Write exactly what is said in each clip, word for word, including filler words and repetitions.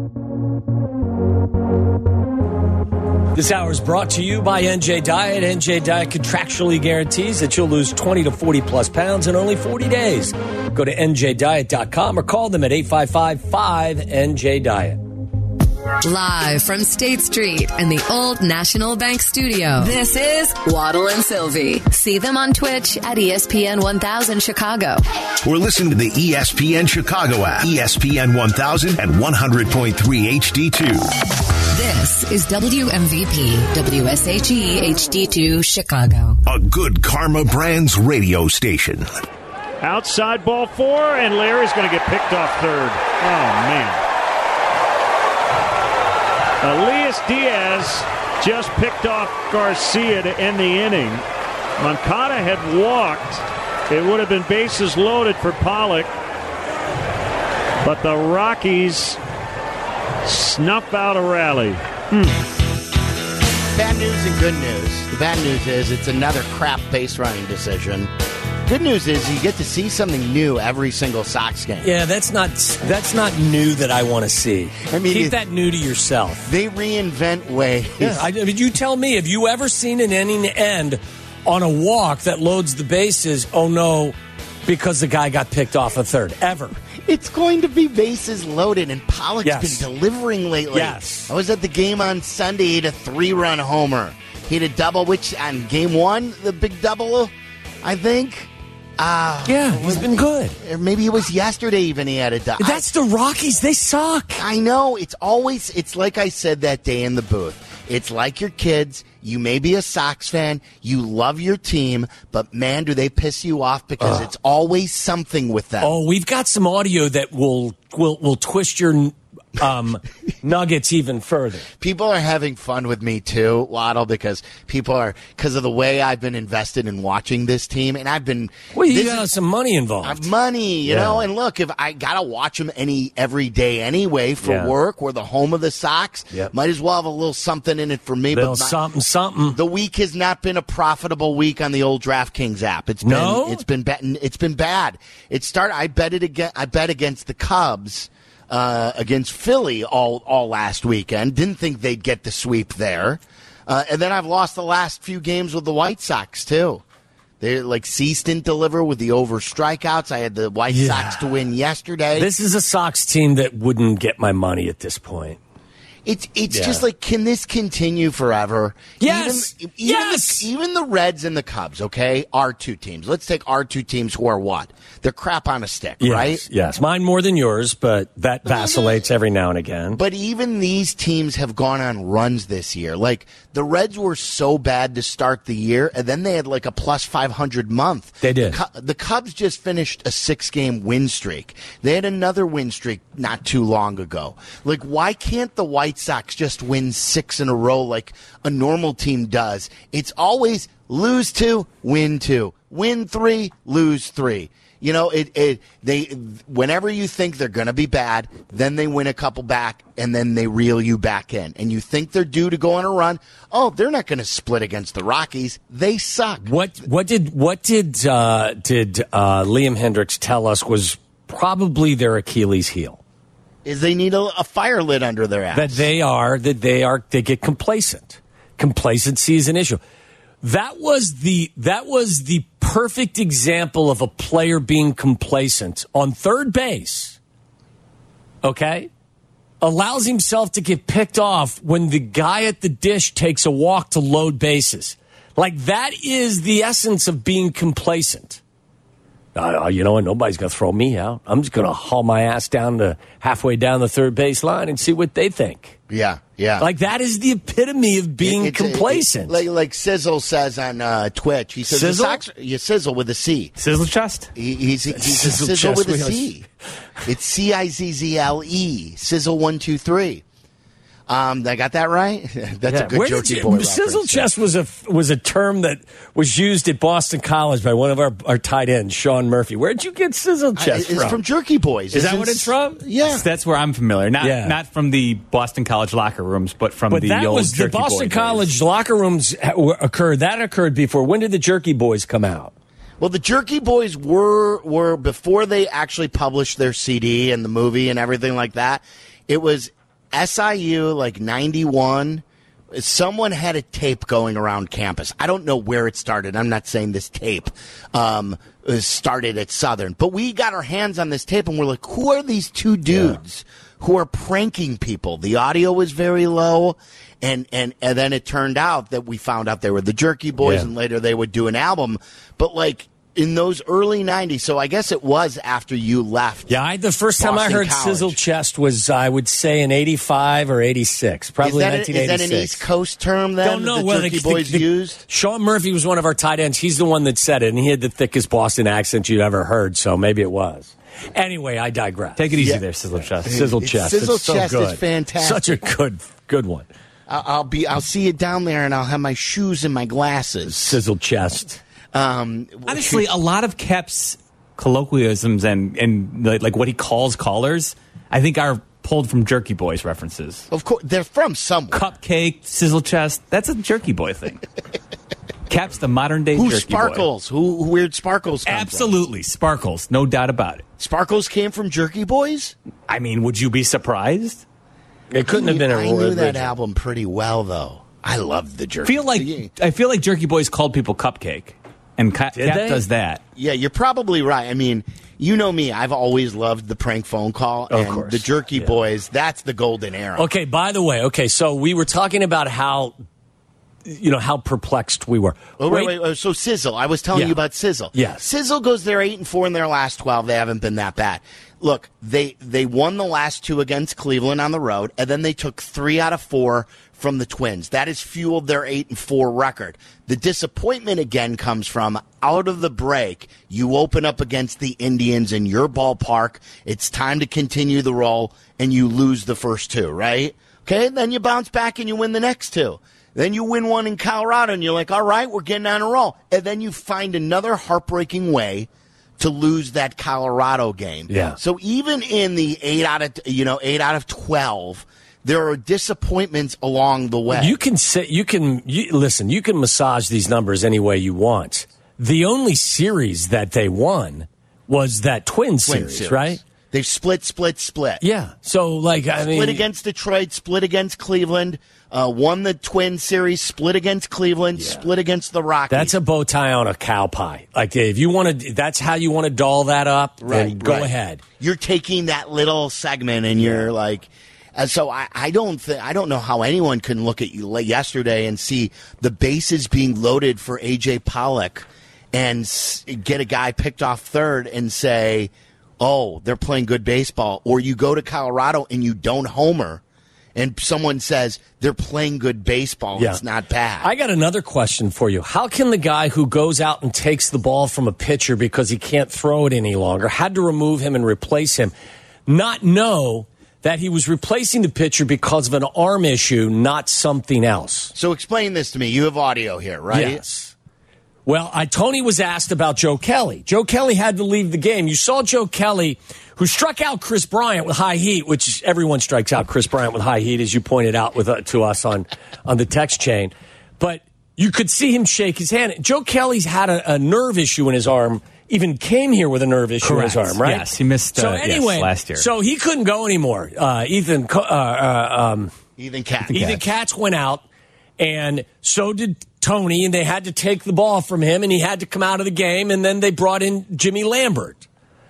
This hour is brought to you by N J Diet. N J Diet contractually guarantees that you'll lose twenty to forty plus pounds in only forty days. Go to N J diet dot com or call them at eight five five, five N J diet. Live from State Street in the Old National Bank Studio, this is Waddle and Sylvie. See them on Twitch at E S P N one thousand Chicago. Or listen to the E S P N Chicago app, E S P N one thousand and one hundred point three H D two. This is W M V P, W S H E H D two Chicago. A good Karma Brands radio station. Outside ball four, and Larry's going to get picked off third. Oh, man. Elias Diaz just picked off Garcia to end the inning. Moncada had walked. It would have been bases loaded for Pollock. But the Rockies snuff out a rally. Hmm. Bad news and good news. The bad news is it's another crap base running decision. Good news is you get to see something new every single Sox game. Yeah, that's not that's not new that I want to see. I mean, keep it, that new to yourself. They reinvent ways. Yeah, I, I mean, you tell me, have you ever seen an inning end on a walk that loads the bases? Oh no, because the guy got picked off a third. Ever? It's going to be bases loaded, and Pollock's yes. been delivering lately. Yes. I was at the game on Sunday. He had a three-run homer. He had a double, which on game one, the big double, I think. Uh, yeah, he's been good. Or maybe it was yesterday even he had a double. That's the Rockies. They suck. I know. It's always, it's like I said that day in the booth. It's like your kids. You may be a Sox fan. You love your team. But, man, do they piss you off because uh. it's always something with them. Oh, we've got some audio that will will, will twist your um, nuggets even further. People are having fun with me, too, Waddle, because people are, because of the way I've been invested in watching this team. And I've been. Well, you got is, some money involved. Uh, money, you yeah. know. And look, if I got to watch them any every day anyway for yeah. work, we're the home of the Sox. Yep. Might as well have a little something in it for me. Little but my, something, something. The week has not been a profitable week on the old DraftKings app. It's been, no? it's been, it's been bad. It started. I bet it again. I bet against the Cubs. Uh, against Philly all, all last weekend. Didn't think they'd get the sweep there. Uh, and then I've lost the last few games with the White Sox, too. They like Cease didn't deliver with the over strikeouts. I had the White yeah. Sox to win yesterday. This is a Sox team that wouldn't get my money at this point. It's it's yeah. just like, can this continue forever? Yes. Even, even, yes. The, even the Reds and the Cubs, okay, are two teams. Let's take our two teams who are what? They're crap on a stick, yes. right? Yes. Mine more than yours, but that vacillates every now and again. But even these teams have gone on runs this year. Like, the Reds were so bad to start the year, and then they had like a plus five hundred month. They did. The, the Cubs just finished a six-game win streak. They had another win streak not too long ago. Like, why can't the White Sox just win six in a row like a normal team does? It's always lose two, win two, win three, lose three. You know, it, it they whenever you think they're going to be bad, then they win a couple back, and then they reel you back in. And you think they're due to go on a run. Oh, they're not going to split against the Rockies. They suck. What what did what did uh, did uh, Liam Hendricks tell us was probably their Achilles heel? Is they need a, a fire lit under their ass. That they are that they are they get complacent. Complacency is an issue. That was the that was the perfect example of a player being complacent on third base. Okay? Allows himself to get picked off when the guy at the dish takes a walk to load bases. Like, that is the essence of being complacent. Uh, you know what? Nobody's going to throw me out. I'm just going to haul my ass down to halfway down the third base line and see what they think. Yeah, yeah. Like, that is the epitome of being it, complacent. It, it, like, like Sizzle says on uh, Twitch. He says Sizzle? The Sox, you Sizzle with a C. Sizzle chest? He, he's he's Sizzle, a Sizzle chest with a C. It's C I Z Z L E. Sizzle one two three. Um, I got that right? That's yeah. a good Where jerky you, boy Sizzle reference. chest was a was a term that was used at Boston College by one of our, our tight ends, Sean Murphy. Where'd you get Sizzle chest I, it's from? from Jerky Boys. Is it's that what it's from? Yeah, that's where I'm familiar. Not yeah. not from the Boston College locker rooms, but from but the that old was Jerky the Boston Boy College days. locker rooms occurred. That occurred before. When did the Jerky Boys come out? Well, the Jerky Boys were were before they actually published their C D and the movie and everything like that. It was S I U, like ninety-one, someone had a tape going around campus. I don't know where it started. I'm not saying this tape um, started at Southern. But we got our hands on this tape, and we're like, who are these two dudes yeah. who are pranking people? The audio was very low. And, and and then it turned out that we found out they were the Jerky Boys, yeah. and later they would do an album. But, like, in those early nineties, so I guess it was after you left. Yeah, I, the first time Boston I heard College. Sizzle Chest was, I would say, in eighty-five or eighty-six. Probably is that, nineteen a, eighty-six. is that an East Coast term, then, Don't know that the well, Jerky the, Boys the, the, used? Sean Murphy was one of our tight ends. He's the one that said it, and he had the thickest Boston accent you'd ever heard, so maybe it was. Anyway, I digress. Take it easy Yeah. there, Sizzle Chest. Sizzle It's- Chest. Sizzle it's so Chest good. is fantastic. Such a good, good one. I'll, I'll be. I'll see you down there, and I'll have my shoes and my glasses. Sizzle Chest. Um, Honestly, a lot of Kep's colloquialisms and, and the, like what he calls callers, I think are pulled from Jerky Boys references. of course, they're from somewhere. Cupcake, Sizzle Chest, that's a Jerky Boy thing. Kep's the modern day Who Jerky Sparkles? Boy. Who, who weird Sparkles? Come Absolutely. Sparkles, no doubt about it. From? Sparkles came from Jerky Boys. I mean, would you be surprised? It couldn't have been a I knew that original. album pretty well, though. I loved the Jerky. Feel like I feel like Jerky Boys called people Cupcake, and Cap Did they? does that. Yeah, you're probably right. I mean, you know me. I've always loved the prank phone call. Of and course. the Jerky Yeah. Boys, that's the golden era. Okay, by the way, okay, so we were talking about how, you know, how perplexed we were. Oh, wait, wait, wait. So Sizzle, I was telling Yeah. you about Sizzle. Yes. Sizzle goes there eight and four in their last twelve. They haven't been that bad. Look, they they won the last two against Cleveland on the road, and then they took three out of four from the Twins. That has fueled their eight and four record. The disappointment again comes from out of the break. You open up against the Indians in your ballpark. It's time to continue the roll, and you lose the first two, right? Okay, then you bounce back and you win the next two. Then you win one in Colorado, and you're like, all right, we're getting on a roll. And then you find another heartbreaking way to lose that Colorado game. Yeah. So even in the eight out of you know eight out of twelve, there are disappointments along the way. You can say, you can, you, listen, you can massage these numbers any way you want. The only series that they won was that Twin, Twin series, series. right? They've split, split, split. Yeah. So, like, I mean. Split against Detroit, split against Cleveland, uh, won the Twin series, split against Cleveland, Yeah. split against the Rockies. That's a bow tie on a cow pie. Like, if you want to, that's how you want to doll that up, then Right, go right. ahead. You're taking that little segment and you're like, and so I, I don't think I don't know how anyone can look at you like yesterday and see the bases being loaded for A J Pollock and s- get a guy picked off third and say, oh, they're playing good baseball. Or you go to Colorado and you don't homer and someone says they're playing good baseball. Yeah. It's not bad. I got another question for you. How can the guy who goes out and takes the ball from a pitcher because he can't throw it any longer, had to remove him and replace him, not know that he was replacing the pitcher because of an arm issue, not something else? So explain this to me. You have audio here, right? Yes. Well, I, Tony was asked about Joe Kelly. Joe Kelly had to leave the game. You saw Joe Kelly, who struck out Chris Bryant with high heat, which everyone strikes out Chris Bryant with high heat, as you pointed out with uh, to us on, on the text chain. But you could see him shake his hand. Joe Kelly's had a, a nerve issue in his arm, even came here with a nerve issue Correct. in his arm, right? Yes, he missed, uh, so yes, anyway, last year. So he couldn't go anymore. Uh, Ethan, uh, uh, um, Ethan Katz. Ethan Katz went out, and so did Tony, and they had to take the ball from him, and he had to come out of the game, and then they brought in Jimmy Lambert.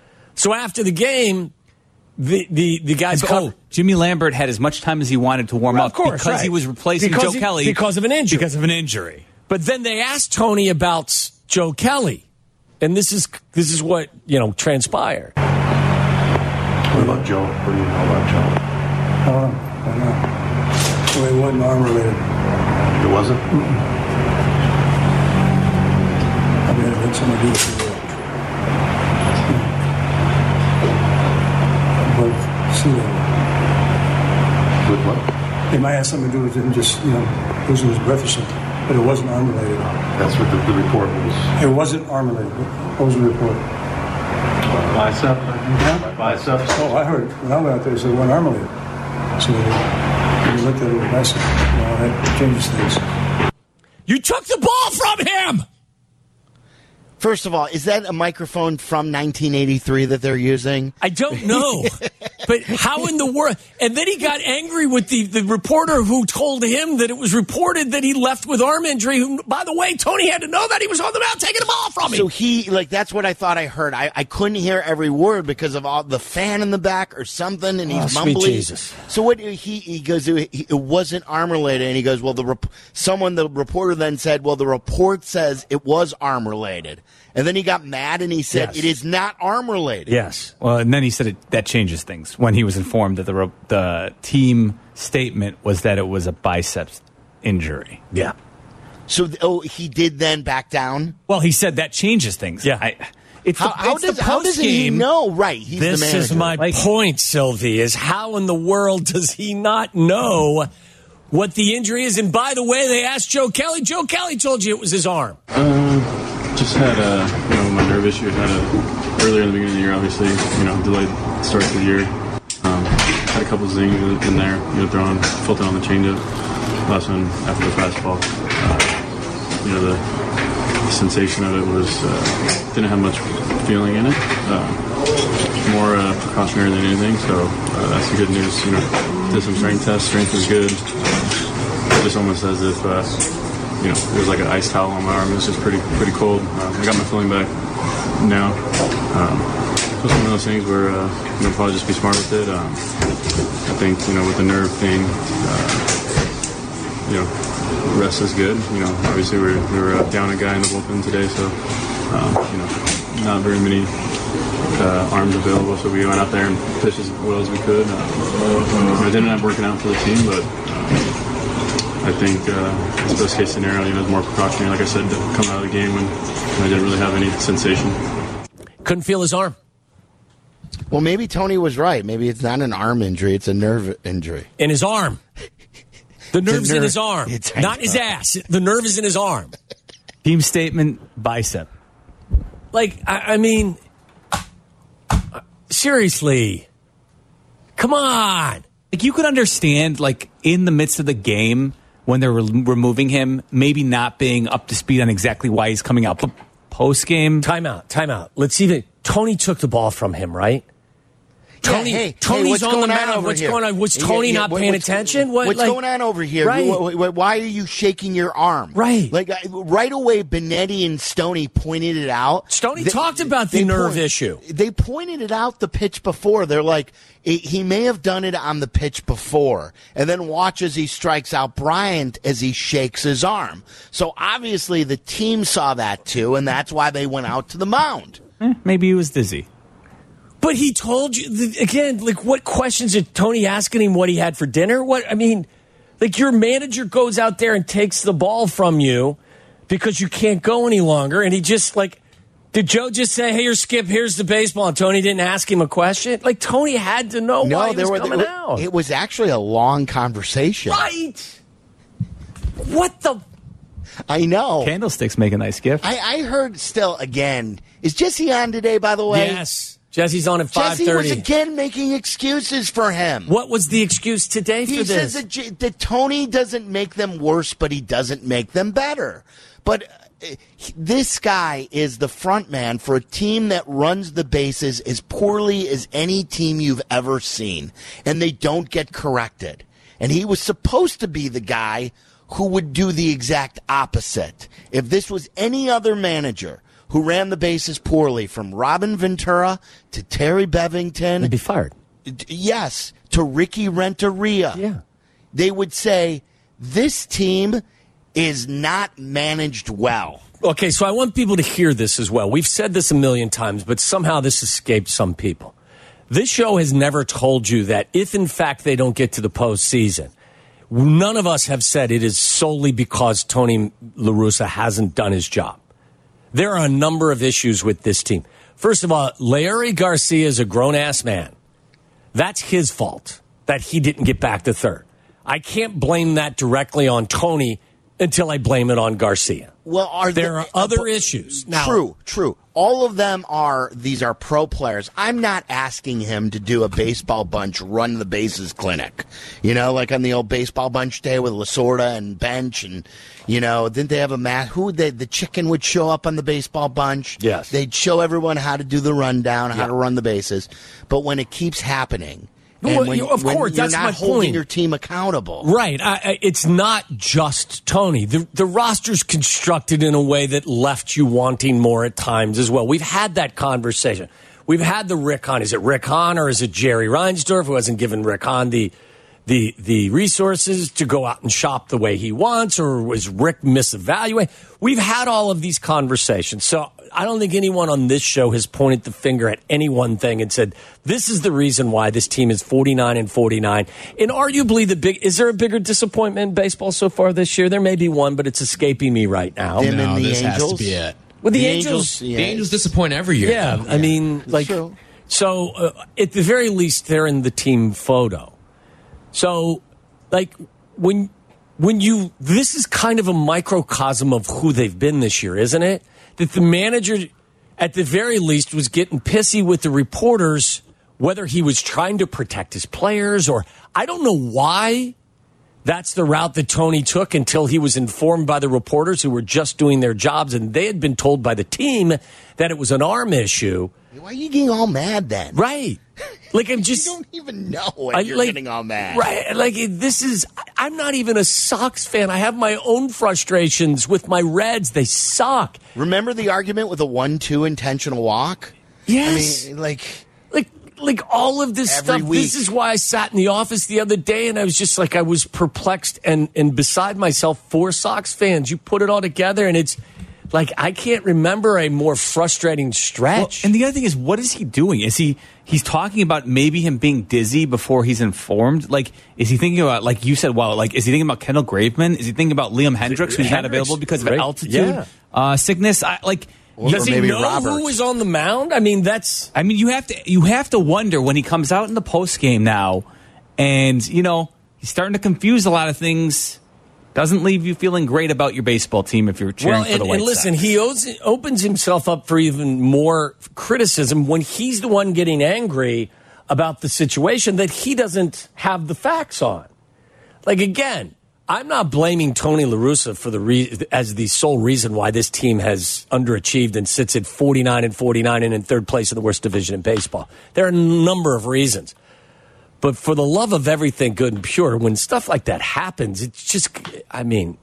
So after the game, the the, the guys Oh, covered. Jimmy Lambert had as much time as he wanted to warm Well, up of course, because right. he was replacing Because Joe he- Kelly because of an injury. Because of an injury. But then they asked Tony about s- Joe Kelly, and this is this is what you know transpired. What about Joe? What do you know about Joe? I don't know. I don't know. Well, it wasn't arm related. It wasn't? I mean, it had something to do with the but sea level. With what? It might have something to do with him just, you know, losing his breath or something. But it wasn't arm related. That's what the, the report was. It wasn't arm related. What was the report? Bicep? Yeah. Biceps? Oh, I heard when I went out there, they said it wasn't arm related. So when we looked at it, I said, well, that changes things. You took the ball from him. First of all, is that a microphone from nineteen eighty-three that they're using? I don't know. but how in the world? And then he got angry with the, the reporter who told him that it was reported that he left with arm injury. Who, by the way, Tony had to know that he was on the mound taking the ball from him. So he, like, that's what I thought I heard. I, I couldn't hear every word because of all the fan in the back or something, and he's oh, mumbling. Sweet Jesus. So what he he goes, it, it wasn't arm related, and he goes, well, the rep- someone the reporter then said, well, the report says it was arm related, and then he got mad and he said Yes. it is not arm related. Yes. Well, and then he said it, that changes things when he was informed that the re- the team statement was that it was a biceps injury. Yeah. So oh, he did then back down. Well, he said that changes things. Yeah. I, it's How, the, how it's does the how does he post-game. know? Right, he's This the manager. is my Like- point, Sylvie, is how in the world does he not know what the injury is? And by the way, they asked Joe Kelly. Joe Kelly told you it was his arm. Uh, just had a, you know, my nerve issue. Had a, earlier in the beginning of the year, obviously, you know, delayed start to the year. Um, had a couple of zings in there, you know, throwing, felt it on the changeup. Last one after the fastball. Uh, you know, the sensation of it was, uh, didn't have much feeling in it. Uh, more uh, precautionary than anything, so uh, that's the good news. You know, did some strength tests, strength was good. Just almost as if, uh, you know, it was like an ice towel on my arm. It was just pretty pretty cold. Uh, I got my feeling back now. Um, it was one of those things where, uh, you know, probably just be smart with it. Um, I think, you know, with the nerve thing, uh, you know, rest is good. You know, obviously we were, we were uh, down a guy in the bullpen today, so, um, you know, not very many uh, arms available, so we went out there and pitched as well as we could. Uh, it didn't end up working out for the team, but uh, I think uh, it's best case scenario, you know, it's more precautionary, like I said, to come out of the game when I didn't really have any sensation. Couldn't feel his arm. Well, maybe Tony was right. Maybe it's not an arm injury; it's a nerve injury. In his arm. The nerve's nerve. in his arm, It's- not his ass. The nerve is in his arm. Team statement, bicep. Like, I, I mean, seriously, come on. Like, you could understand, like, in the midst of the game when they're re- removing him, maybe not being up to speed on exactly why he's coming out. But post game, Timeout, timeout. Let's see if Tony took the ball from him, right? Tony, Yeah, hey, Tony's hey, what's on going the mound. on over what's here? going on? Was Yeah, Tony yeah, not what- paying what's- attention? What, what's like- going on over here? Right. Wh- wh- Why are you shaking your arm? Right. Like, I- right away, Benetti and Stoney pointed it out. Stoney talked about the they nerve point- issue. They pointed it out the pitch before. They're like, he he may have done it on the pitch before. And then watch as he strikes out Bryant as he shakes his arm. So obviously the team saw that too, and that's why they went out to the mound. eh, maybe he was dizzy. But he told you, again, like, what questions did Tony asking him what he had for dinner? What, I mean, like, your manager goes out there and takes the ball from you because you can't go any longer. And he just, like, did Joe just say, hey, here, Skip, here's the baseball, and Tony didn't ask him a question? Like, Tony had to know why he was were, coming it, out. it was actually a long conversation. Right. What the? I know. Candlesticks make a nice gift. I, I heard still, again, is Jesse on today, by the way? Yes. Jesse's on at five Jesse was thirty. again making excuses for him. What was the excuse today for He this? says that, J- that Tony doesn't make them worse, but he doesn't make them better. But uh, he- this guy is the front man for a team that runs the bases as poorly as any team you've ever seen, and they don't get corrected. And he was supposed to be the guy who would do the exact opposite. If this was any other manager who ran the bases poorly, from Robin Ventura to Terry Bevington, He'd be fired. yes, to Ricky Renteria, Yeah. they would say, this team is not managed well. Okay, so I want people to hear this as well. We've said this a million times, but somehow this escaped some people. This show has never told you that if, in fact, they don't get to the postseason, none of us have said it is solely because Tony La Russa hasn't done his job. There are a number of issues with this team. First of all, Leury Garcia is a grown-ass man. That's his fault that he didn't get back to third. I can't blame that directly on Tony until I blame it on Garcia. Well, are there the, are other uh, issues. Now, true, true. All of them are, these are pro players. I'm not asking him to do a baseball bunch, run the bases clinic. You know, like on the old baseball bunch day with Lasorda and Bench and, you know, didn't they have a mat? Who would they, the chicken would show up on the baseball bunch. Yes. They'd show everyone how to do the rundown, how yeah. to run the bases. But when it keeps happening, and well, when, of when course, you're that's not my holding point. your team accountable. Right. I, I, it's not just Tony. The, the roster's constructed in a way that left you wanting more at times as well. We've had that conversation. We've had the Rick Hahn. Is it Rick Hahn or is it Jerry Reinsdorf who hasn't given Rick Hahn the, the, the resources to go out and shop the way he wants, or was Rick misevaluating? We've had all of these conversations. So I don't think anyone on this show has pointed the finger at any one thing and said, this is the reason why this team is forty-nine and forty-nine. And arguably the big, is there a bigger disappointment in baseball so far this year? There may be one, but it's escaping me right now. Them no, and the this Angels? has to be it. With the, The Angels, Angels, yeah. The Angels disappoint every year. yeah, though. I mean, like, true. so uh, at the very least, they're in the team photo. So, like, when when you, this is kind of a microcosm of who they've been this year, isn't it? That the manager, at the very least, was getting pissy with the reporters, whether he was trying to protect his players or I don't know why that's the route that Tony took until he was informed by the reporters who were just doing their jobs, and they had been told by the team that it was an arm issue. Why are you getting all mad then? Right. Like, I'm just. You don't even know when I, you're like, getting all mad. Right. Like, this is. I'm not even a Sox fan. I have my own frustrations with my Reds. They suck. Remember the argument with a one two intentional walk? Yes. I mean, like. Like, like all of this Every stuff. week. This is why I sat in the office the other day and I was just like, I was perplexed and, and beside myself for Sox fans. You put it all together and it's like, I can't remember a more frustrating stretch. Well, and the other thing is, what is he doing? Is he he's talking about maybe him being dizzy before he's informed? Like, is he thinking about, like you said, well, like, is he thinking about Kendall Graveman? Is he thinking about Liam Hendricks, who's not Hendricks, available because of right. altitude Yeah. uh, sickness? I, like, Or Does he maybe know Roberts. who was on the mound? I mean, that's. I mean, you have to you have to wonder when he comes out in the post game now, and you know he's starting to confuse a lot of things. Doesn't leave you feeling great about your baseball team if you're cheering Well, for and, the White and listen, Sox. he owes, opens himself up for even more criticism when he's the one getting angry about the situation that he doesn't have the facts on. Like, again, I'm not blaming Tony La Russa for the re- as the sole reason why this team has underachieved and sits at forty-nine and forty-nine and in third place in the worst division in baseball. There are a number of reasons. But for the love of everything good and pure, when stuff like that happens, it's just, I mean,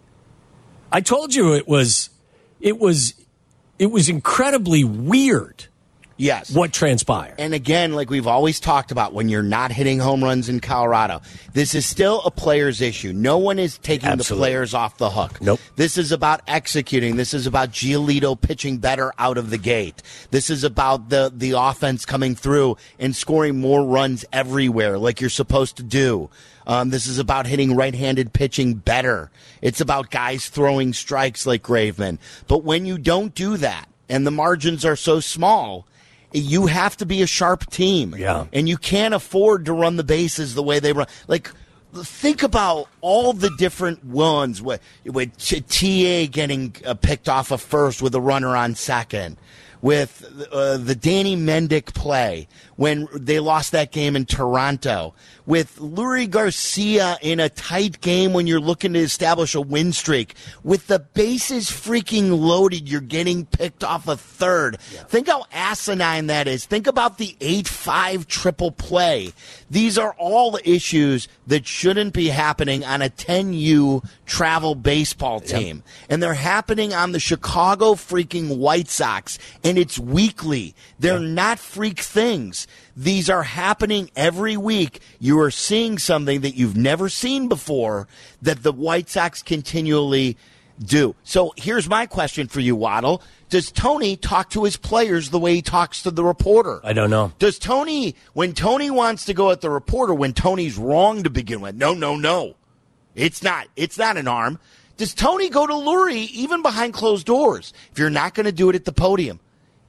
I told you it was, it was, it was incredibly weird. Yes. What transpired. And again, like we've always talked about, when you're not hitting home runs in Colorado, this is still a player's issue. No one is taking Absolutely. the players off the hook. Nope. This is about executing. This is about Giolito pitching better out of the gate. This is about the, the offense coming through and scoring more runs everywhere like you're supposed to do. Um, this is about hitting right-handed pitching better. It's about guys throwing strikes like Graveman. But when you don't do that, and the margins are so small, you have to be a sharp team. Yeah. And you can't afford to run the bases the way they run. Like, think about all the different ones with, with T A getting uh, picked off of first with a runner on second, with uh, the Danny Mendick play when they lost that game in Toronto, with Lurie Garcia in a tight game when you're looking to establish a win streak, with the bases freaking loaded, you're getting picked off a third. Yeah. Think how asinine that is. Think about the eight five triple play. These are all issues that shouldn't be happening on a ten U travel baseball team. Yep. And they're happening on the Chicago freaking White Sox, and it's weekly. They're yeah. not freak things. These are happening every week. You are seeing something that you've never seen before that the White Sox continually do. So here's my question for you, Waddle. Does Tony talk to his players the way he talks to the reporter? I don't know. Does Tony, when Tony wants to go at the reporter, when Tony's wrong to begin with, no, no, no. It's not. It's not an arm. Does Tony go to Lurie even behind closed doors? If you're not going to do it at the podium,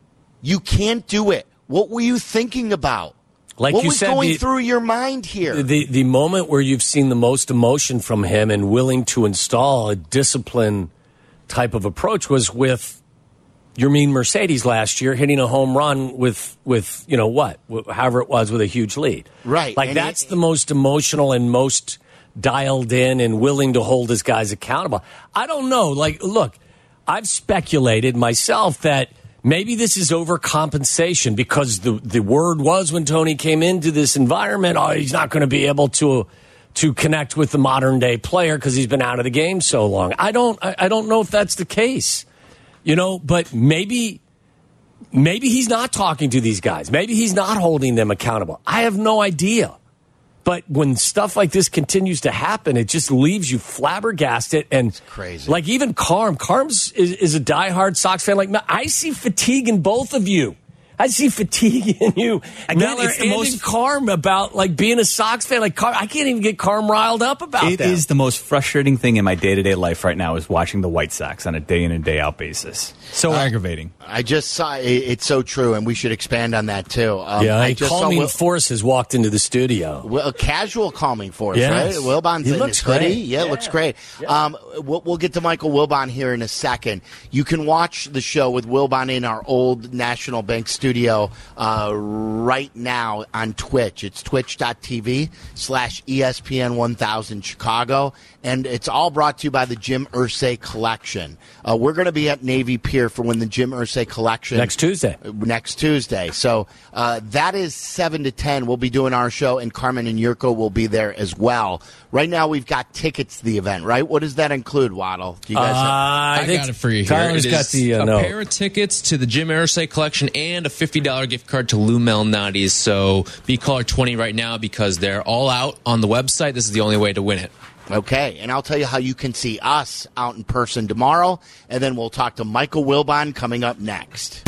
you can't do it. What were you thinking about? Like what you was said, going the, through your mind here? The the moment where you've seen the most emotion from him and willing to install a discipline type of approach was with Yermin Mercedes last year hitting a home run with, with you know what, however it was, with a huge lead. Right. Like, and that's it, the most emotional and most dialed in and willing to hold his guys accountable. I don't know. Like, look, I've speculated myself that maybe this is overcompensation because the, the word was when Tony came into this environment, oh, he's not going to be able to to connect with the modern day player because he's been out of the game so long. I don't I, I don't know if that's the case, you know, but maybe maybe he's not talking to these guys. Maybe he's not holding them accountable. I have no idea. But when stuff like this continues to happen, it just leaves you flabbergasted. And it's crazy. Like even Carm. Carm's is, is a diehard Sox fan. Like, I see fatigue in both of you. I see fatigue in you. Again, Meller it's the and most- in Carm about like being a Sox fan. Like Carm, I can't even get Carm riled up about It that. is the most frustrating thing in my day-to-day life right now is watching the White Sox on a day-in and day-out basis. So uh, aggravating. I just saw it, it's so true, and we should expand on that too. Um, yeah, I a just saw calming Will, force has walked into the studio. Will, a casual calming force, Yes. right? Wilbon's He in looks his hoodie. great. Yeah, Yeah. looks great. Um, we'll, we'll get to Michael Wilbon here in a second. You can watch the show with Wilbon in our old National Bank studio uh, right now on Twitch. It's twitch.tv slash ESPN one thousand Chicago, and it's all brought to you by the Jim Irsay Collection. Uh, we're going to be at Navy Pier for when the Jim Irsay Collection Next Tuesday. next Tuesday. So uh, that is seven to ten. We'll be doing our show, and Carmen and Yurko will be there as well. Right now, we've got tickets to the event, right? What does that include, Waddle? Do you guys have- I, I think got it for you here. Tyler's It got is the uh, a note. pair of tickets to the Jim Irsay collection and a fifty dollars gift card to Lou Malnati's. So be caller twenty right now because they're all out on the website. This is the only way to win it. Okay, and I'll tell you how you can see us out in person tomorrow, and then we'll talk to Michael Wilbon coming up next.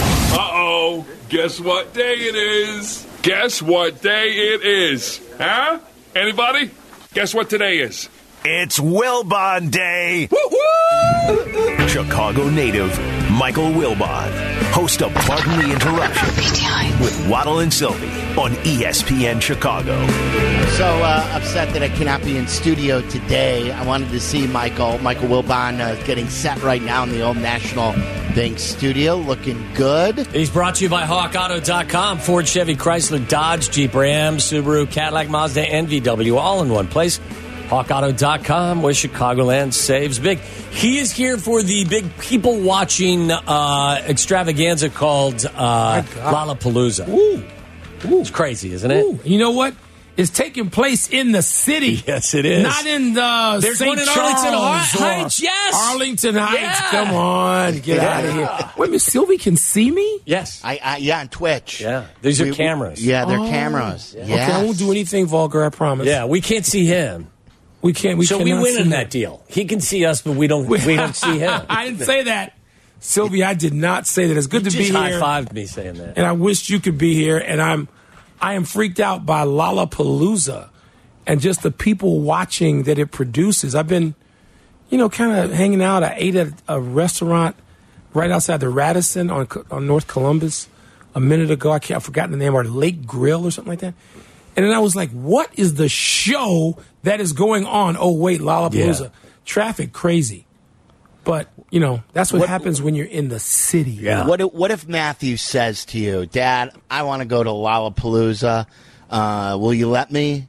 Uh-oh. Guess what day it is? Guess what day it is? Huh? Anybody? Guess what today is? It's Wilbon Day. Woo-hoo! Chicago native Michael Wilbon, host of Pardon the Interruption with Waddle and Sylvie on E S P N Chicago. So uh, upset that I cannot be in studio today. I wanted to see Michael. Michael Wilbon uh, getting set right now in the old National Bank studio, looking good. He's brought to you by Hawk Auto dot com. Ford, Chevy, Chrysler, Dodge, Jeep, Ram, Subaru, Cadillac, Mazda, and V W all in one place. Hawk Auto dot com, where Chicagoland saves big. He is here for the big people-watching uh, extravaganza called uh, Lollapalooza. Ooh. Ooh. It's crazy, isn't it? Ooh. You know what? It's taking place in the city. Yes, it is. Not in the There's Saint one in Charles Arlington or Heights, yes. Arlington Heights. Yeah. Come on, get Yeah. out of here. Wait a minute, Sylvie can see me? Yes. I, I yeah, on Twitch. Yeah. These are We- we- cameras. Yeah, they're Oh. cameras. Okay, I won't do anything vulgar, I promise. Yeah, we can't see him. We can't. We so we cannot win see in him. that deal. He can see us, but we don't. We don't see him. I didn't say that, Sylvie. I did not say that. It's good You to be just here, high-fived me saying that. and I wished you could be here. And I'm, I am freaked out by Lollapalooza, and just the people watching that it produces. I've been, you know, kind of hanging out. I ate at a restaurant right outside the Radisson on on North Columbus a minute ago. I can't. I've forgotten the name, or Lake Grill or something like that. And then I was like, what is the show that is going on? Oh, wait, Lollapalooza. Yeah. Traffic, crazy. But, you know, that's what, What- happens when you're in the city. Yeah. What if, what if Matthew says to you, Dad, I want to go to Lollapalooza. Uh, will you let me?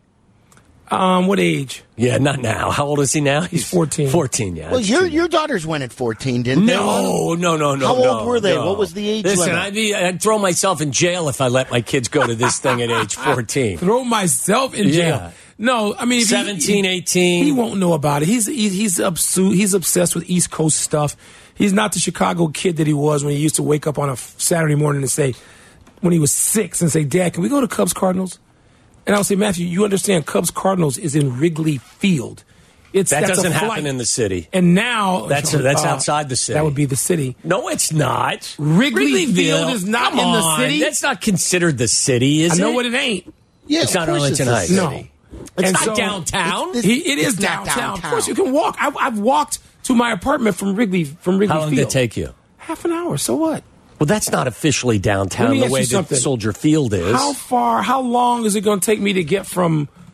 Um, what age? Yeah, not now. How old is he now? He's fourteen. fourteen, yeah. Well, that's your true. your daughters went at fourteen, didn't they? No, no, no, no. How no, old were they? no. What was the age Listen, limit? I'd, be, I'd throw myself in jail if I let my kids go to this thing at age fourteen. Throw myself in jail. Yeah. No, I mean, if he- seventeen, eighteen. He won't know about it. He's he's he's, obsu- he's obsessed with East Coast stuff. He's not the Chicago kid that he was when he used to wake up on a Saturday morning and say, when he was six, and say, Dad, can we go to Cubs Cardinals? And I'll say, Matthew, you understand Cubs Cardinals is in Wrigley Field. It's That that's a doesn't flight. happen in the city. And now That's that's outside the city. That would be the city. No, it's not. Wrigley Wrigleyville. Field is not Come in the on. city. That's not considered the city, is I it? know what it ain't. Yeah, It's of not course Arlington the Heights. city. No. It's And not so- downtown. It's- He, it is It's not downtown. downtown. Of course, you can walk. I've, I've walked to my apartment from Wrigley from Wrigley How long Field. did it take you? Half an hour. So what? Well, that's not officially Let downtown me the ask way you that something. Soldier Field is. How far? How long is it going to take me to get from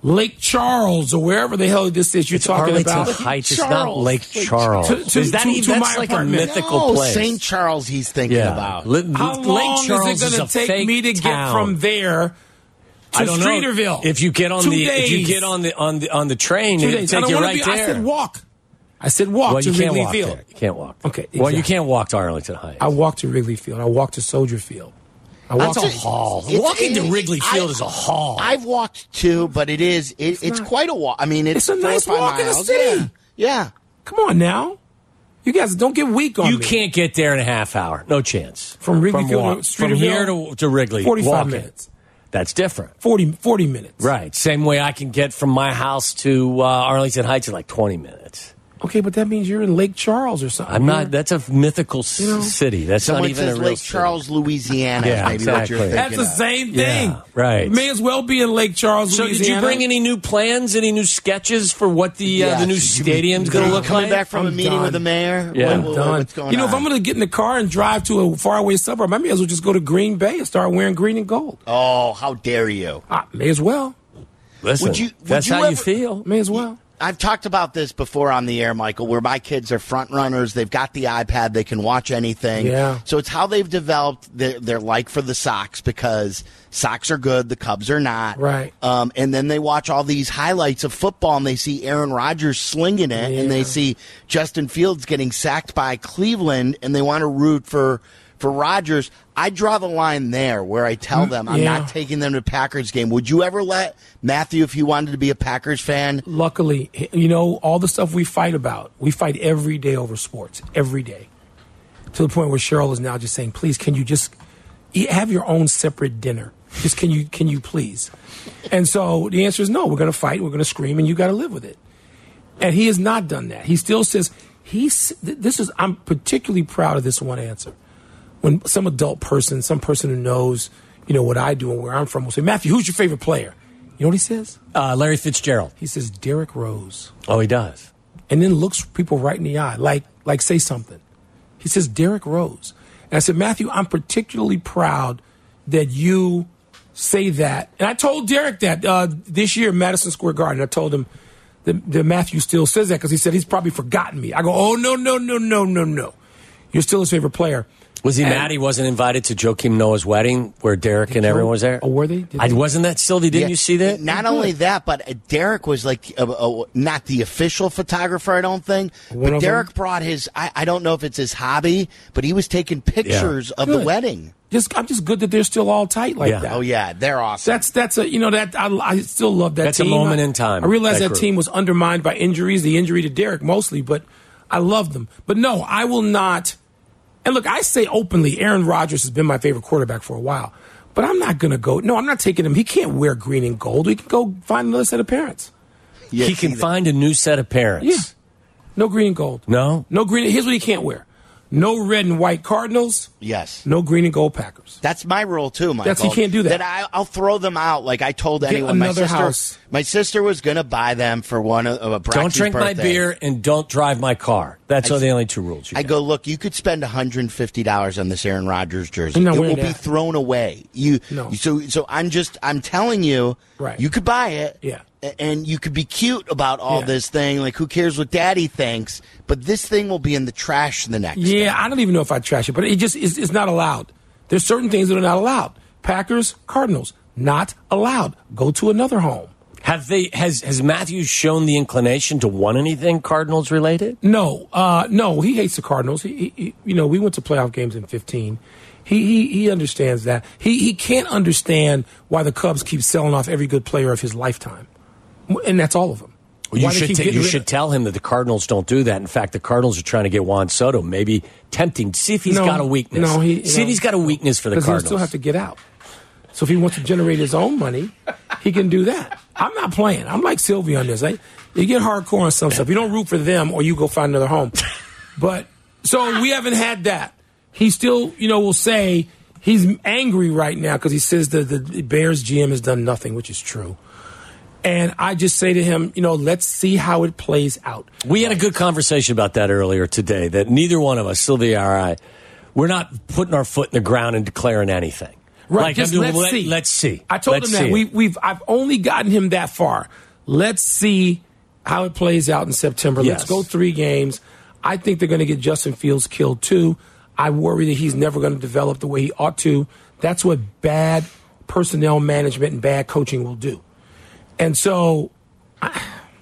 Lake Charles or wherever the hell this is you're It's talking Arlington about. Heights. It's not Lake Charles. To, to, is that to, even, to that's my like apartment. a mythical no, place? Saint Charles he's thinking yeah. about. Li- How Lake long Charles is it going to take me to town. get from there to I don't Streeterville? know. If you get on Two the days. if you get on the on the on the train, Two it'll days. I take don't you wanna right be, there. I said walk. I said walk well, to you can't Wrigley walk Field. there. You can't walk. Okay. Exactly. Well, you can't walk to Arlington Heights. I walked to Wrigley Field. I walked to Soldier Field. I walked That's a to haul. It's- Walking to it- Wrigley Field I- is a haul. I've walked too, but it is it, it's, it's not. quite a walk. I mean, it's, It's a four or nice five walk in the miles. city. Yeah. yeah. Come on now. You guys don't get weak on you me. can't get there in a half hour. No chance. From Wrigley from Field walk- to from Streeterville, here to, to Wrigley. forty-five walking. minutes. That's different. forty, forty minutes. Right. Same way I can get from my house to uh, Arlington Heights in like twenty minutes. Okay, but that means you're in Lake Charles or something. I'm not. You're- That's a mythical s- You know, city. That's Someone not even says a real Lake city. Charles, Louisiana. Yeah, maybe what exactly. you're thinking That's the of. same thing. Yeah, right. May as well be in Lake Charles, So, Louisiana. did you bring any new plans, any new sketches for what the uh, Yeah, the new so you- stadium's going to look Coming like? back from a I'm meeting done. with the mayor. Yeah. What- I'm what- done. What's going you know, on? if I'm going to get in the car and drive to a faraway suburb, I may as well just go to Green Bay and start wearing green and gold. Oh, how dare you! I may as well. Listen, Would you- would that's you how you ever- feel. May as well. I've talked about this before on the air, Michael, where my kids are front runners. They've got the iPad. They can watch anything. Yeah. So it's how they've developed their, their like for the Sox because Sox are good, the Cubs are not. Right. Um, and then they watch all these highlights of football and they see Aaron Rodgers slinging it and they Yeah. see Justin Fields getting sacked by Cleveland and they want to root for for Rodgers. I draw the line there where I tell them I'm yeah. not taking them to Packers game. Would you ever let Matthew, if you wanted to be a Packers fan? Luckily, you know, all the stuff we fight about, we fight every day over sports, every day. To the point where Cheryl is now just saying, please, can you just eat, have your own separate dinner? Just can you, can you please? And so the answer is no, we're going to fight, we're going to scream, and you got to live with it. And he has not done that. He still says, he's, this is, I'm particularly proud of this one answer. When some adult person, some person who knows, you know, what I do and where I'm from will say, Matthew, who's your favorite player? You know what he says? Uh, Larry Fitzgerald. He says Derrick Rose. Oh, he does. And then looks people right in the eye, like, like say something. He says Derrick Rose. And I said, Matthew, I'm particularly proud that you say that. And I told Derrick that uh, this year at Madison Square Garden. I told him that, that Matthew still says that because he said he's probably forgotten me. I go, oh, no, no, no, no, no, no. You're still his favorite player. Was he And- mad he wasn't invited to Joakim Noah's wedding where Derek and Joe- everyone was there? Oh, were they? Did I, they? wasn't that Sylvie? Didn't Yeah. you see that? Not Oh, only good. that, but uh, Derek was like uh, uh, not the official photographer, I don't think. One But of Derek them? brought his, I, I don't know if it's his hobby, but he was taking pictures of the Good. wedding. Just, I'm just good that they're still all tight like Yeah. that. Oh, yeah, they're awesome. That's that's a you know that I, I still love that That's a team. moment I- in time, I realize that that, group. team was undermined by injuries, the injury to Derek mostly, but I love them. But no, I will not. And look, I say openly, Aaron Rodgers has been my favorite quarterback for a while, but I'm not going to go. No, I'm not taking him. He can't wear green and gold. He can go find another set of parents. Yeah, he see can that. find a new set of parents. Yeah, no green and gold. No? no green. Here's what he can't wear: no red and white Cardinals. Yes. No green and gold Packers. That's my rule too, Michael. That's- he can't do that. That I, I'll throw them out. Like I told Get anyone, my another sister, house. my sister was going to buy them for one of, of a Don't Braxton's drink my birthday. beer and don't drive my car. That's I- are the only two rules. You I got. go, look, you could spend one hundred fifty dollars on this Aaron Rodgers jersey. I'm not It will wearing be that. thrown away. You, No. so, so I'm just, I'm telling you, Right. you could buy it. Yeah. a- And you could be cute about all Yeah. this thing. Like, who cares what daddy thinks? But this thing will be in the trash the next day. Yeah, I don't even know if I trash it, but it just is it's not allowed. There's certain things that are not allowed. Packers, Cardinals, not allowed. Go to another home. Have they? Has has Matthews shown the inclination to want anything Cardinals related? No, uh, no, he hates the Cardinals. He, he, he- you know, we went to playoff games in fifteen. He, he he understands that. He he can't understand why the Cubs keep selling off every good player of his lifetime, and that's all of them. Well, you Why they should keep ta- getting you rid should of- tell him that the Cardinals don't do that. In fact, the Cardinals are trying to get Juan Soto, maybe tempting. See if he's No, got a weakness. no, he- See no. if he's got a weakness for the because he'll Cardinals. still have to get out. So if he wants to generate his own money, he can do that. I'm not playing. I'm like Sylvie on this. I, you get hardcore on some stuff. You don't root for them, or you go find another home. But so we haven't had that. He still, you know, will say he's angry right now because he says that the Bears G M has done nothing, which is true. And I just say to him, you know, let's see how it plays out. We had a good conversation about that earlier today, that neither one of us, Sylvia or I, we're not putting our foot in the ground and declaring anything. Right. Like, just I'm let's doing, see. Let, let's see. I told let's him that we, we've I've only gotten him that far. Let's see how it plays out in September. Yes. Let's go three games. I think they're going to get Justin Fields killed too. I worry that he's never going to develop the way he ought to. That's what bad personnel management and bad coaching will do. And so I,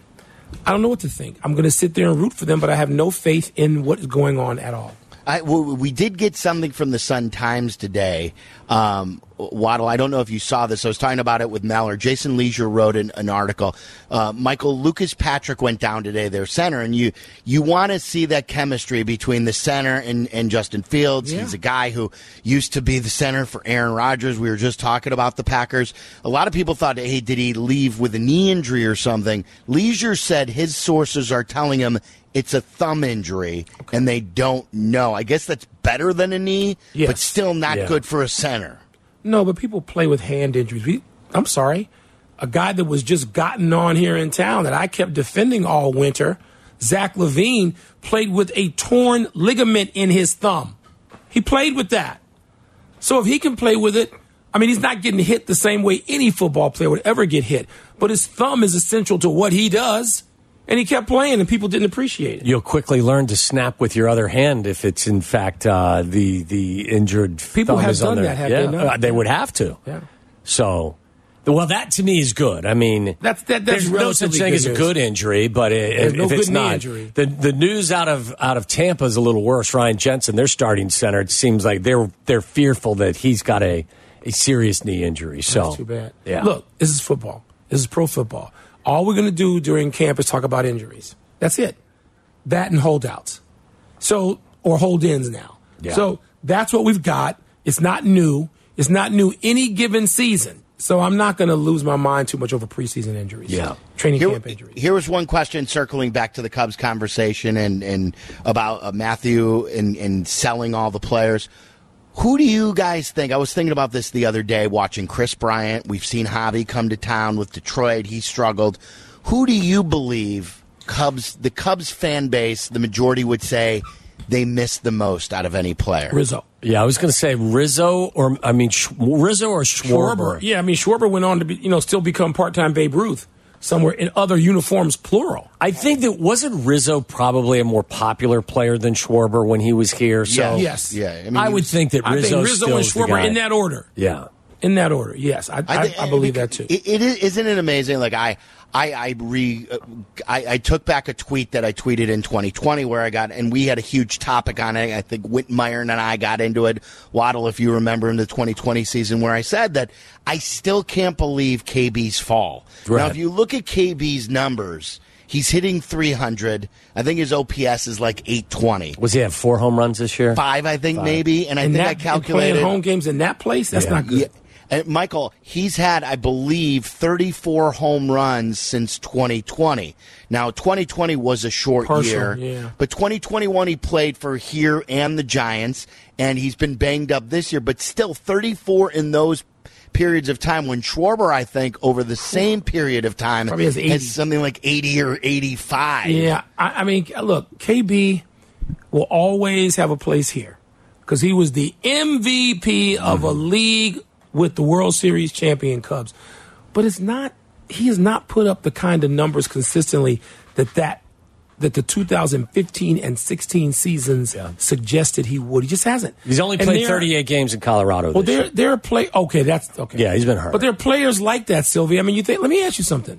I don't know what to think. I'm going to sit there and root for them, but I have no faith in what is going on at all. I, well, we did get something from the Sun-Times today. Um, Waddle, I don't know if you saw this. I was talking about it with Meller. Jason Leisure wrote an, an article. Uh, Michael, Lucas Patrick went down today, their center, and you you want to see that chemistry between the center and, and Justin Fields. Yeah. He's a guy who used to be the center for Aaron Rodgers. We were just talking about the Packers. A lot of people thought, hey, did he leave with a knee injury or something? Leisure said his sources are telling him it's a thumb injury, okay. and they don't know. I guess that's better than a knee, yes. but still not yeah. good for a center. No, but people play with hand injuries. We, I'm sorry. A guy that was just gotten on here in town that I kept defending all winter, Zach LaVine, played with a torn ligament in his thumb. He played with that. So if he can play with it, I mean, he's not getting hit the same way any football player would ever get hit. But his thumb is essential to what he does. And he kept playing, and people didn't appreciate it. You'll quickly learn to snap with your other hand if it's, in fact, uh, the the injured people thumb have is done on their, that, have yeah, they not? Uh, they would have to. Yeah. So, well, that to me is good. I mean, that's, that, that's there's no such thing as a good injury, but it, if, no if it's good not, injury. the the news out of out of Tampa is a little worse. Ryan Jensen, their starting center, it seems like they're they're fearful that he's got a, a serious knee injury. So that's too bad. Yeah. Look, this is football. This is pro football. All we're going to do during camp is talk about injuries. That's it. That and holdouts. So, or hold-ins now. Yeah. So that's what we've got. It's not new. It's not new any given season. So I'm not going to lose my mind too much over preseason injuries. Yeah. Training Here, camp injuries. Here was one question circling back to the Cubs conversation and, and about uh, Matthew and, and selling all the players. Who do you guys think? I was thinking about this the other day watching Chris Bryant. We've seen Javi come to town with Detroit. He struggled. Who do you believe Cubs, the Cubs fan base, the majority would say they missed the most out of any player? Rizzo. Yeah, I was going to say Rizzo or, I mean, Sh- Rizzo or Schwarber. Schwarber. Yeah, I mean, Schwarber went on to be, you know, still become part-time Babe Ruth somewhere in other uniforms, plural. I think that wasn't Rizzo probably a more popular player than Schwarber when he was here. So Yeah. Yes. Yeah. I, mean, I he would was- think that I Rizzo, think Rizzo and still is the Schwarber guy. in that order. Yeah. In that order, yes. I, I, think- I believe that too. It, it is, isn't it amazing? Like I, I, I re, uh, I, I took back a tweet that I tweeted in twenty twenty where I got, and we had a huge topic on it. I think Whitmire and I got into it. Waddle, if you remember, in the twenty twenty season, where I said that I still can't believe K B's fall. Right. Now, if you look at K B's numbers, he's hitting three hundred. I think his O P S is like eight twenty. Was he have four home runs this year? Five, I think Five. maybe, and I and think that, I calculated and playing home games in that place, that's Yeah. not good. Yeah. And Michael, he's had, I believe, thirty-four home runs since twenty twenty. Now, twenty twenty was a short Partial, year, yeah. but twenty twenty-one he played for here and the Giants, and he's been banged up this year, but still thirty-four in those periods of time, when Schwarber, I think, over the same period of time, Probably has eighty. something like eighty or eighty-five. Yeah, I, I mean, look, K B will always have a place here because he was the M V P of a league with the World Series champion Cubs. But it's not, he has not put up the kind of numbers consistently that that, that the two thousand fifteen and sixteen seasons Yeah. suggested he would. He just hasn't. He's only And played there- thirty-eight games in Colorado. Well, this there, year. there are play. Okay, that's okay. Yeah, he's been hurt. But there are players like that, Sylvia. I mean, you think? Let me ask you something.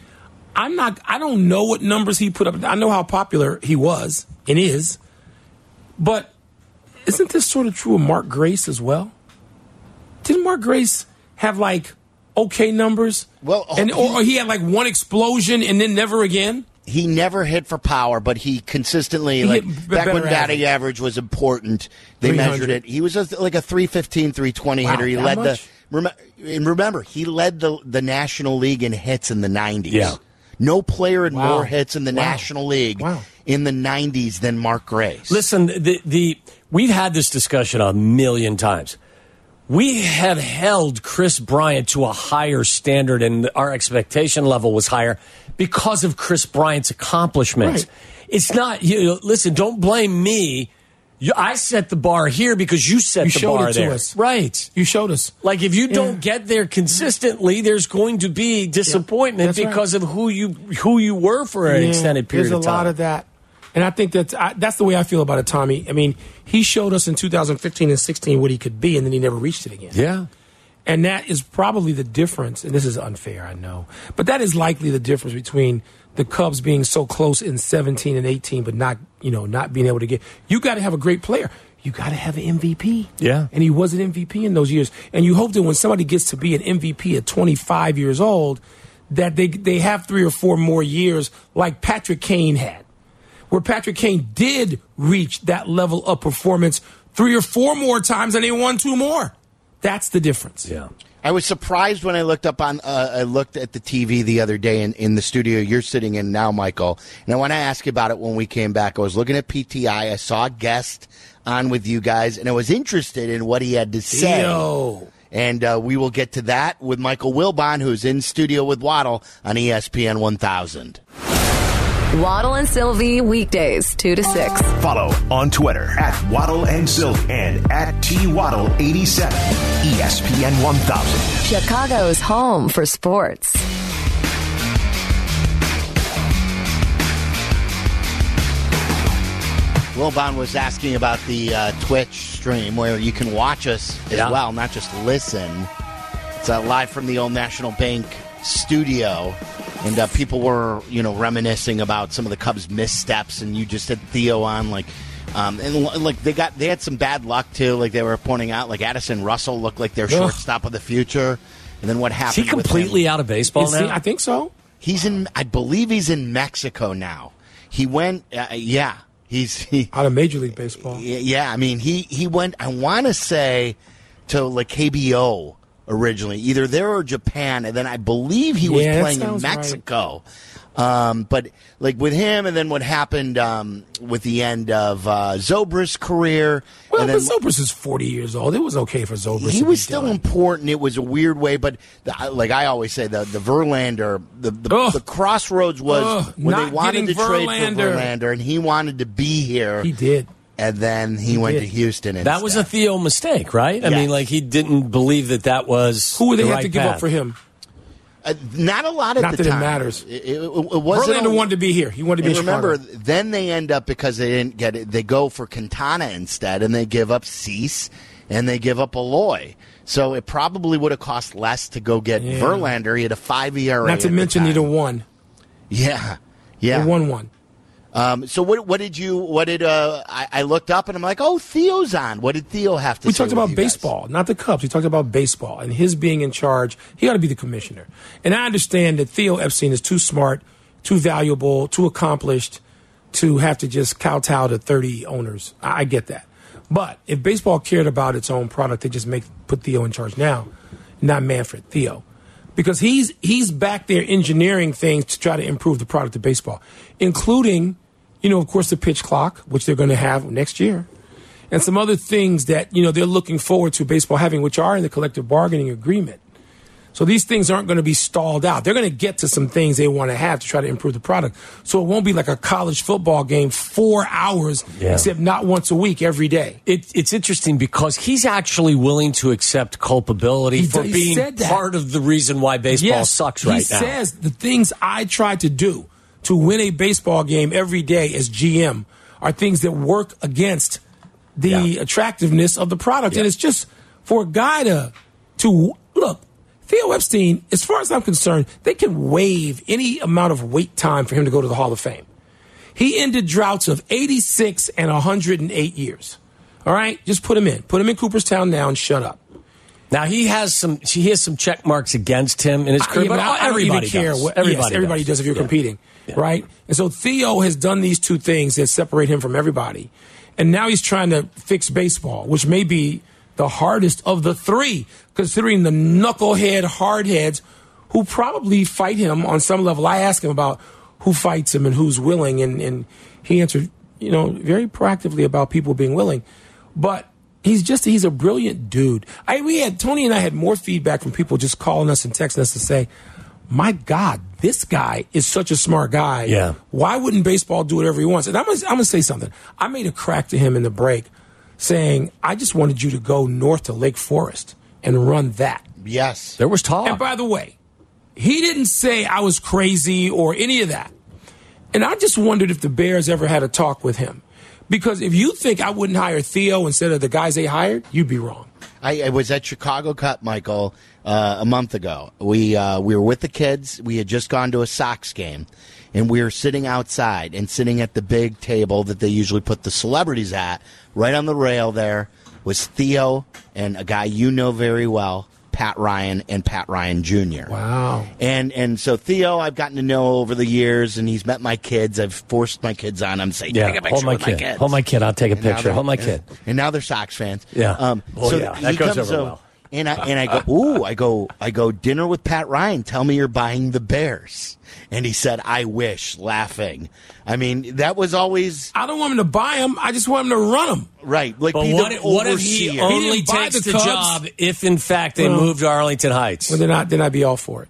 I'm not. I don't know what numbers he put up. I know how popular he was and is, but isn't this sort of true of Mark Grace as well? Didn't Mark Grace have like okay numbers? Well, and he- or, or he had like one explosion and then never again. He never hit for power, but he consistently, He like, hit b- back when better batting average. average was important, they three hundred. measured it. He was a, like a three fifteen, three twenty Wow, hitter. He that led much? the, rem- and remember, he led the, the National League in hits in the nineties. Yeah. No player had Wow. more hits in the Wow. National League Wow. in the nineties than Mark Grace. Listen, the, the we've had this discussion a million times. We have held Chris Bryant to a higher standard, and our expectation level was higher because of Chris Bryant's accomplishments. Right. It's not, you know, listen, don't blame me. You, I set the bar here because you set You the showed bar it to there. us. Right. You showed us. Like if you Yeah. don't get there consistently, there's going to be disappointment That's right. because of who you who you were for an Yeah, extended period There's of a time. lot of that. And I think that's, I, that's the way I feel about it, Tommy. I mean, he showed us in two thousand fifteen and sixteen what he could be, and then he never reached it again. Yeah. And that is probably the difference, and this is unfair, I know, but that is likely the difference between the Cubs being so close in seventeen and eighteen, but not, you know, not being able to get. You got to have a great player. You got to have an M V P. Yeah. And he was an M V P in those years. And you hope that when somebody gets to be an M V P at twenty-five years old, that they they have three or four more years like Patrick Kane had, where Patrick Kane did reach that level of performance three or four more times and they won two more. That's the difference. Yeah. I was surprised when I looked up on. Uh, I looked at the T V the other day in, in the studio you're sitting in now, Michael. And I want to ask you about it when we came back. I was looking at P T I. I saw a guest on with you guys, and I was interested in what he had to say. Yo. And uh, we will get to that with Michael Wilbon, who's in studio with Waddle on E S P N one thousand. Waddle and Sylvie, weekdays, two to six. Follow on Twitter at Waddle and Sylvie and at T Waddle eighty-seven. E S P N one thousand. Chicago's home for sports. Wilbon was asking about the uh, Twitch stream where you can watch us as Yeah. well, not just listen. It's uh, live from the Old National Bank studio. And uh, people were, you know, reminiscing about some of the Cubs' missteps, and you just had Theo on, like, um, and like they got they had some bad luck too. Like they were pointing out, like Addison Russell looked like their Ugh. shortstop of the future, and then what Is happened? he completely with him? out of baseball Is now? he- I think so. He's in, I believe he's in Mexico now. He went, uh, yeah, he's he, Out of Major League Baseball. yeah. I mean, he he went. I want to say to like K B O. Originally, either there or Japan, and then I believe he was Yeah, that playing in sounds right. Mexico. Um, but like with him, and then what happened um, with the end of uh, Zobrist's career, Well, and but then Zobrist is forty years old. It was okay for Zobrist. he to was be still done. important. It was a weird way, but the, like I always say, the the Verlander, the the, Ugh. the crossroads was Ugh, when they not wanted to getting trade for Verlander. Verlander, and he wanted to be here. He did. And then he, went did. to Houston. Instead. That was a Theo mistake, right? I Yes. mean, like he didn't believe that that was Who would they the have right to give path. up for him? Uh, not a lot at Not the that it time. matters. It, it, it wasn't Verlander a- wanted to be here. He wanted to be And in remember, Chicago. then they end up because they didn't get it. They go for Quintana instead, and they give up Cease, and they give up Aloy. So it probably would have cost less to go get Yeah. Verlander. He had a five E R A. Not to at the mention time. neither one. Yeah, yeah. They won one. Um, so what? What did you? What did? Uh, I, I looked up and I'm like, oh, Theo's on. What did Theo have to We say? talked with about you guys? baseball, not the Cubs. We talked about baseball and his being in charge. He ought to be the commissioner. And I understand that Theo Epstein is too smart, too valuable, too accomplished to have to just kowtow to thirty owners. I, I get that. But if baseball cared about its own product, they just make put Theo in charge now, not Manfred, Theo. Because he's he's back there engineering things to try to improve the product of baseball, including, you know, of course, the pitch clock, which they're going to have next year, and some other things that, you know, they're looking forward to baseball having, which are in the collective bargaining agreement. So these things aren't going to be stalled out. They're going to get to some things they want to have to try to improve the product. So it won't be like a college football game, four hours, Yeah. except not once a week, every day. It, it's interesting because he's actually willing to accept culpability He for d- he being said that. part of the reason why baseball Yes, sucks right he now. He says the things I try to do to win a baseball game every day as G M are things that work against the Yeah. attractiveness of the product. Yeah. And it's just for a guy to, to look, Theo Epstein, as far as I'm concerned, they can waive any amount of wait time for him to go to the Hall of Fame. He ended droughts of eighty-six and one hundred eight years. All right? Just put him in. Put him in Cooperstown now and shut up. Now he has some he has some check marks against him in his I- career, yeah, but I- I don't everybody even care does. what- everybody, yes, everybody does, if you're Yeah. competing, Yeah. right? And so Theo has done these two things that separate him from everybody, and now he's trying to fix baseball, which may be the hardest of the three, considering the knucklehead hardheads who probably fight him on some level. I asked him about who fights him and who's willing, and, and he answered, you know, very proactively about people being willing, but. He's just, he's a brilliant dude. I, we had, Tony and I had more feedback from people just calling us and texting us to say, my God, this guy is such a smart guy. Yeah. Why wouldn't baseball do whatever he wants? And I'm going I'm to say something. I made a crack to him in the break saying, I just wanted you to go north to Lake Forest and run that. Yes. There was talk. And by the way, he didn't say I was crazy or any of that. And I just wondered if the Bears ever had a talk with him. Because if you think I wouldn't hire Theo instead of the guys they hired, you'd be wrong. I, I was at Chicago Cup, Michael, uh, a month ago. We uh, we were with the kids. We had just gone to a Sox game, and we were sitting outside and sitting at the big table that they usually put the celebrities at. Right on the rail there was Theo and a guy you know very well, Pat Ryan and Pat Ryan Junior Wow. And and so Theo, I've gotten to know over the years, and he's met my kids. I've forced my kids on him, say, Yeah, take a picture hold my with my kid. kids. Hold my kid. I'll take a And now picture. they're- Hold my kid. And now they're Sox fans. Yeah. Um, Oh, so yeah. he That goes comes over over, well. And I and I go, ooh, I go, I go, dinner with Pat Ryan. Tell me you're buying the Bears. And he said, I wish, laughing. I mean, that was always I don't want him to buy them. I just want him to run them. right. Like, But be what, the what if he overseer. only didn't buy takes the the, Cubs? job if, in fact, they Well- move to Arlington Heights? Well, then, I, then I'd be all for it.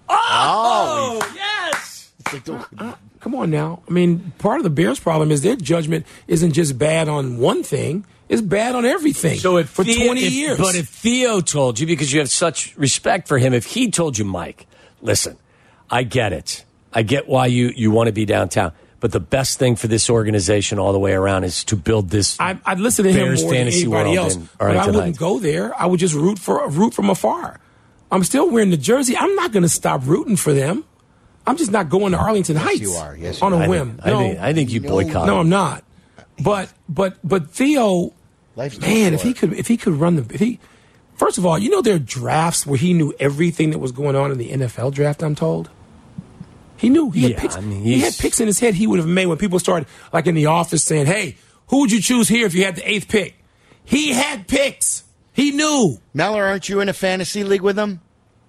Oh, yes! Uh, come on now. I mean, part of the Bears' problem is their judgment isn't just bad on one thing. It's bad on everything So if for Theo- twenty if- years. But if Theo told you, because you have such respect for him, if he told you, Mike, listen, I get it. I get why you, you want to be downtown. But the best thing for this organization all the way around is to build this I, I'd listen to him Bears more than fantasy anybody world else, in but I Arlington wouldn't Heights. go there. I would just root for root from afar. I'm still wearing the jersey. I'm not going to stop rooting for them. I'm just not going to Arlington Yes, Heights you are. Yes, you on are. a I whim. think, I no, think, I think you boycott no, him. I'm not. But but but Theo, Life's too man, if he short. could if he could run the if he first of all, you know there are drafts where he knew everything that was going on in the N F L draft. I'm told. He knew he had Yeah, picks. I mean, he had he's- picks in his head. He would have made when people started like in the office saying, "Hey, who would you choose here if you had the eighth pick?" He had picks. He knew. Meller, aren't you in a fantasy league with him?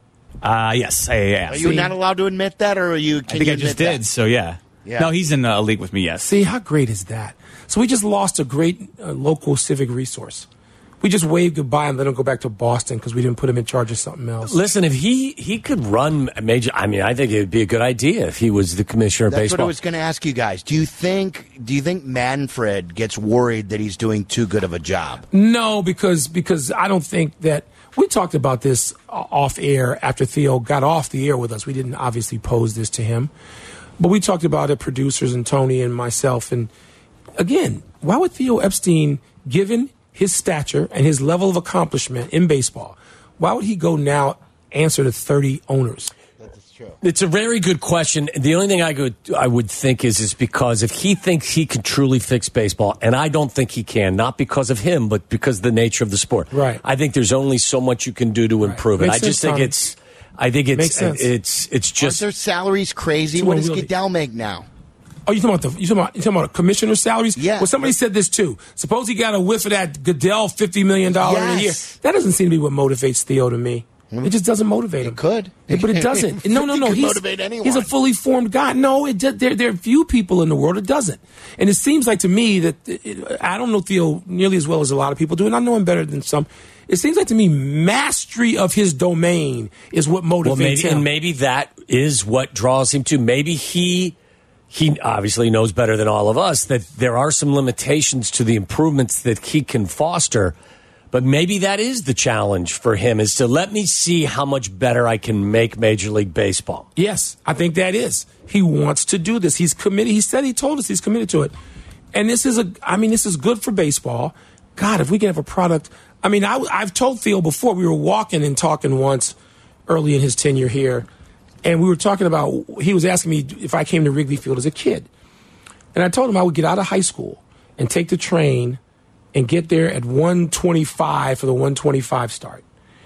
Uh, yes, I am. Are you not allowed to admit that, or are you? I Can think you I just admit did, that? so yeah. Yeah. No, he's in a league with me, yes. See, how great is that? So we just lost a great uh, local civic resource. We just waved goodbye and let him go back to Boston because we didn't put him in charge of something else. Listen, if he, he could run a major, I mean, I think it would be a good idea if he was the commissioner of That's baseball. what I was going to ask you guys. Do you think? Do you think Manfred gets worried that he's doing too good of a job? No, because because I don't think that we talked about this off air after Theo got off the air with us. We didn't obviously pose this to him, but we talked about it, producers and Tony and myself. And again, why would Theo Epstein, given his stature and his level of accomplishment in baseball, why would he go now answer to thirty owners? It's a very good question. The only thing I could I would think is is because if he thinks he can truly fix baseball, and I don't think he can, not because of him, but because of the nature of the sport. Right. I think there's only so much you can do to improve it. Makes I just sense, think Tommy. it's. I think it's Makes sense. it's it's Aren't just. their salaries crazy? Too What does unwieldy. Goodell make now? Oh, you talking about the you talking about you talking about commissioner salaries? Yeah. Well, somebody said this too. Suppose he got a whiff of that Goodell fifty million dollars a year. Yes. That doesn't seem to be what motivates Theo to me. It just doesn't motivate him. It could. Yeah, but it doesn't. No, no, It no. could He's, motivate anyone. he's a fully formed guy. No, it just, there, there are few people in the world it doesn't. And it seems like to me that it, I don't know Theo nearly as well as a lot of people do, and I know him better than some. It seems like to me mastery of his domain is what motivates Well, maybe, him. and maybe that is what draws him to. Maybe he he obviously knows better than all of us that there are some limitations to the improvements that he can foster. But maybe that is the challenge for him, is to let me see how much better I can make Major League Baseball. Yes, I think that is. He wants to do this. He's committed. He said he told us he's committed to it. And this is a, I mean, this is good for baseball. God, if we can have a product. I mean, I, I've told Theo before, we were walking and talking once early in his tenure here, and we were talking about, he was asking me if I came to Wrigley Field as a kid. And I told him I would get out of high school and take the train and get there at one twenty-five for the one twenty-five start.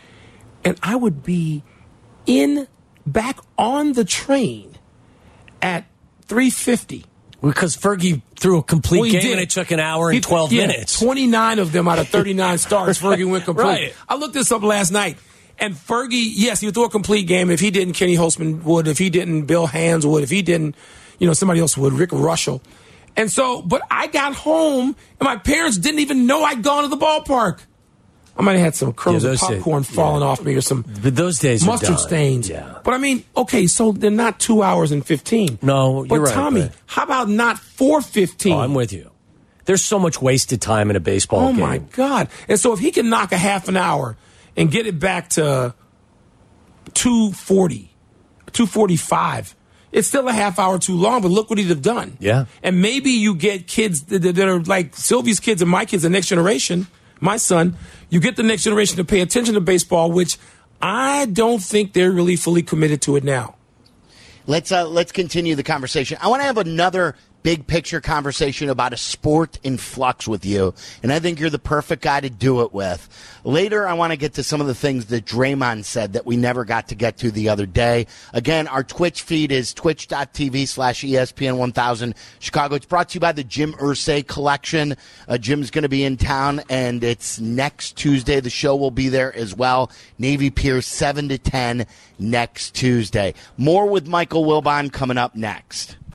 And I would be in, back on the train at three fifty. Because Fergie threw a complete Well, he game did. and it took an hour and He- twelve yeah, minutes. twenty-nine of them out of thirty-nine starts, Fergie went complete. Right. I looked this up last night. And Fergie, yes, he would throw a complete game. If he didn't, Kenny Holtzman would. If he didn't, Bill Hands would. If he didn't, you know, somebody else would, Rick Russell. And so, but I got home, and my parents didn't even know I'd gone to the ballpark. I might have had some kernels Yeah, of those popcorn days- falling yeah. off me or some But those days are mustard done. stains. Yeah. But I mean, okay, so they're not two hours and fifteen. No, but you're right, Tommy, but- how about not four fifteen? Oh, I'm with you. There's so much wasted time in a baseball Oh game. my God! And so if he can knock a half an hour and get it back to two forty, two forty-five, it's still a half hour too long. But look what he'd have done. Yeah. And maybe you get kids that, that are like Sylvie's kids and my kids, the next generation. My son, you get the next generation to pay attention to baseball, which I don't think they're really fully committed to it now. Let's uh, let's continue the conversation. I want to have another big picture conversation about a sport in flux with you, and I think you're the perfect guy to do it with. Later, I want to get to some of the things that Draymond said that we never got to get to the other day. Again, our Twitch feed is twitch.tv slash ESPN 1000 Chicago. It's brought to you by the Jim Irsay Collection. Uh, Jim's going to be in town, and it's next Tuesday. The show will be there as well. Navy Pier, seven to ten next Tuesday. More with Michael Wilbon coming up next.